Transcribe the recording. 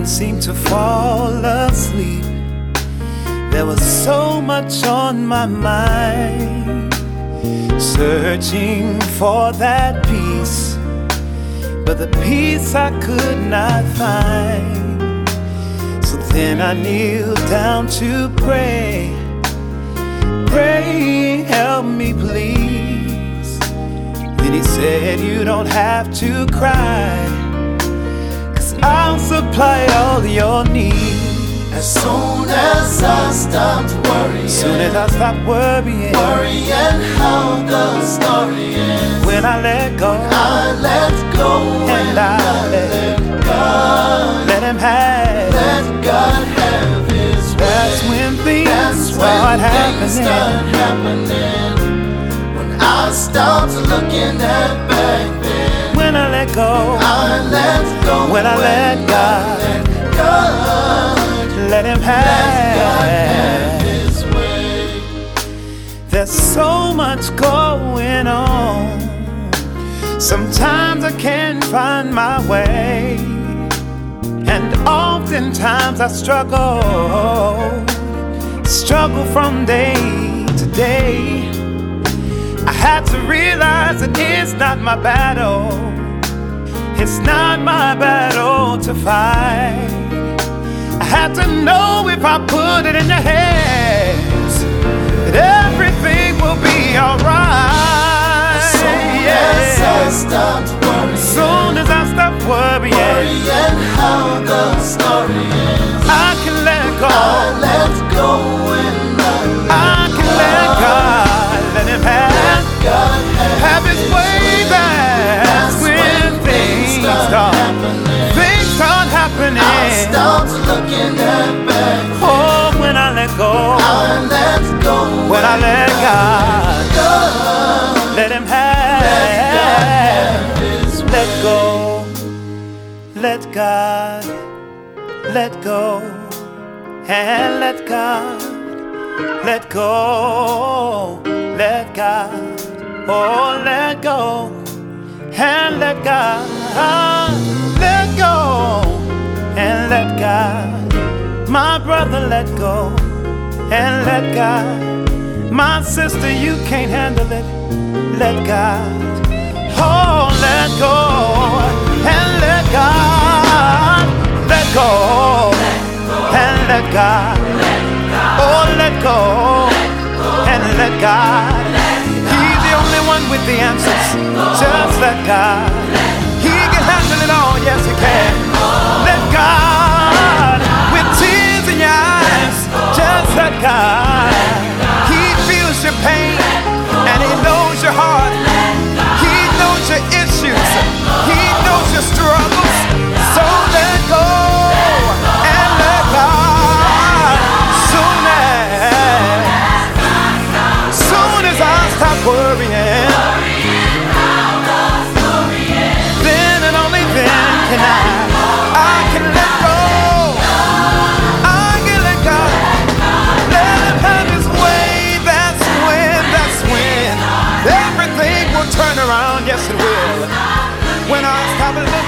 seem to fall asleep. There was so much on my mind, searching for that peace, but the peace I could not find. So then I kneeled down to pray. Pray, help me please. Then he said, you don't have to cry, 'cause I'll supply all your needs. As soon as I stopped worrying, Soon as I stopped worrying how the story ends. When I let go, I let go, and I let God, let him have. let God have his way. That's when things start happening. When I stopped looking at back then, When I let go, I let go, when I let God, let God, let him have his way. There's so much going on. Sometimes I can't find my way, and oftentimes I struggle from day to day. I had to realize that it's not my battle. It's not my battle to fight. I had to know if I put it in your hands that everything will be alright. As I stopped worrying, Soon as I stop worrying, how the story ends. I can let go. I let go and I can let God, let him have his way. That's when things start happening. I stopped looking at back. Oh, when I let go, I let go, when I let God, let him have his way. let go, let God, let go, and let God, let go, let God, oh, let go, and let God, let go, and let God. My brother, let go, and let God. My sister, you can't handle it, let God. Oh, let go, and let God. Let go, and let God. Oh, let go, and let God. He's the only one with the answers. Just let God. He can handle it all, yes he can. Let God. With tears in your eyes, just let God. He feels your pain, and he knows your heart. He knows your issues. He knows your struggles. So let go and let God. Soon as I stop worrying, then and only then can I can let go. I can let God. Let him have his way. That's when everything will turn around. Yes, it will. When I stop